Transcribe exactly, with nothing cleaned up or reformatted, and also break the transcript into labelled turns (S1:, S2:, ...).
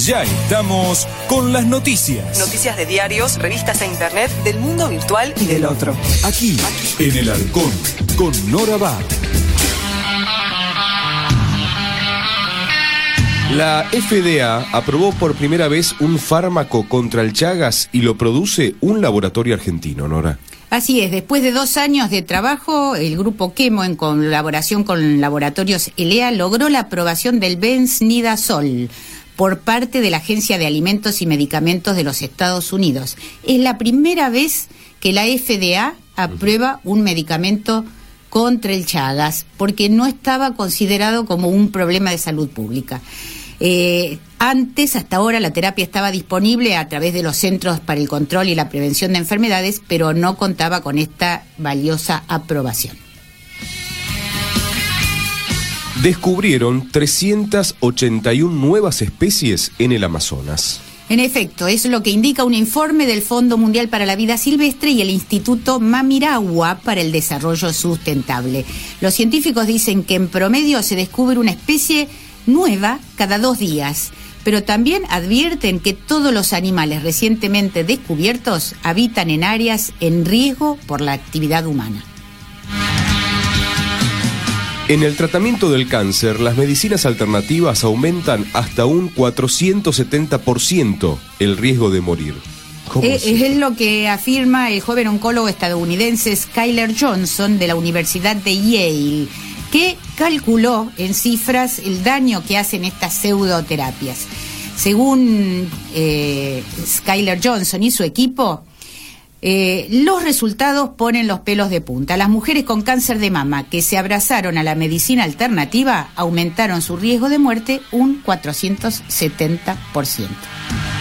S1: Ya estamos con las noticias.
S2: Noticias de diarios, revistas e internet, del mundo virtual y del otro.
S1: Aquí, en El Halcón, con Nora Bach.
S3: La F D A aprobó por primera vez un fármaco contra el Chagas y lo produce un laboratorio argentino, Nora.
S4: Así es, después de dos años de trabajo, el grupo Quemo, en colaboración con Laboratorios E L E A, logró la aprobación del Bensnidazol por parte de la Agencia de Alimentos y Medicamentos de los Estados Unidos. Es la primera vez que la F D A aprueba un medicamento contra el Chagas, porque no estaba considerado como un problema de salud pública. Eh, antes, hasta ahora, la terapia estaba disponible a través de los Centros para el Control y la Prevención de Enfermedades, pero no contaba con esta valiosa aprobación.
S3: Descubrieron trescientas ochenta y una nuevas especies en el Amazonas.
S4: En efecto, es lo que indica un informe del Fondo Mundial para la Vida Silvestre y el Instituto Mamiragua para el Desarrollo Sustentable. Los científicos dicen que en promedio se descubre una especie nueva cada dos días, pero también advierten que todos los animales recientemente descubiertos habitan en áreas en riesgo por la actividad humana.
S3: En el tratamiento del cáncer, las medicinas alternativas aumentan hasta un cuatrocientos setenta por ciento el riesgo de morir. ¿Cómo
S4: es,
S3: es?
S4: es lo que afirma el joven oncólogo estadounidense Skyler Johnson de la Universidad de Yale, que calculó en cifras el daño que hacen estas pseudoterapias. Según eh, Skyler Johnson y su equipo, Eh, los resultados ponen los pelos de punta. Las mujeres con cáncer de mama que se abrazaron a la medicina alternativa aumentaron su riesgo de muerte un cuatrocientos setenta por ciento.